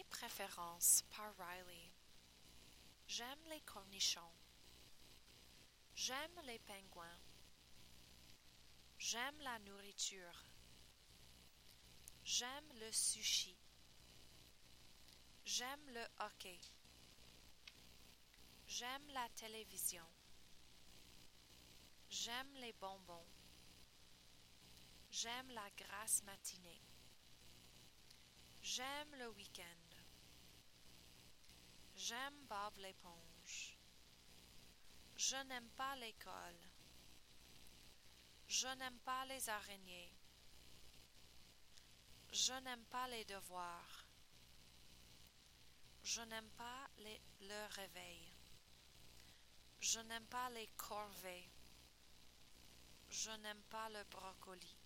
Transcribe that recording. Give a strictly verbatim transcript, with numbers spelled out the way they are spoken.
préférences par Riley. J'aime les cornichons. J'aime les pingouins. J'aime la nourriture. J'aime le sushi. J'aime le hockey. J'aime la télévision. J'aime les bonbons. J'aime la grasse matinée. J'aime le week-end. J'aime Bob l'éponge. Je n'aime pas l'école. Je n'aime pas les araignées. Je n'aime pas les devoirs. Je n'aime pas les, le réveil. Je n'aime pas les corvées. Je n'aime pas le brocoli.